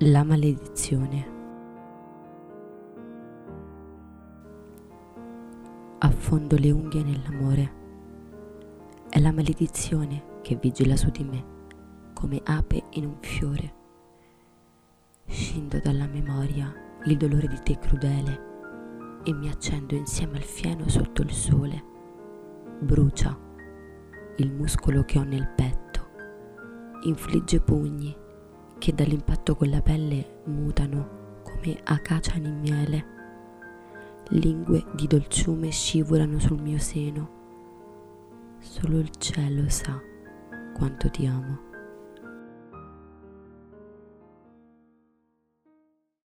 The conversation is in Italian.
La maledizione. Affondo le unghie nell'amore. È la maledizione che vigila su di me, come ape in un fiore. Scindo dalla memoria il dolore di te crudele e mi accendo insieme al fieno sotto il sole. Brucia il muscolo che ho nel petto, infligge pugni che dall'impatto con la pelle mutano come acacia in miele. Lingue di dolciume scivolano sul mio seno. Solo il cielo sa quanto ti amo.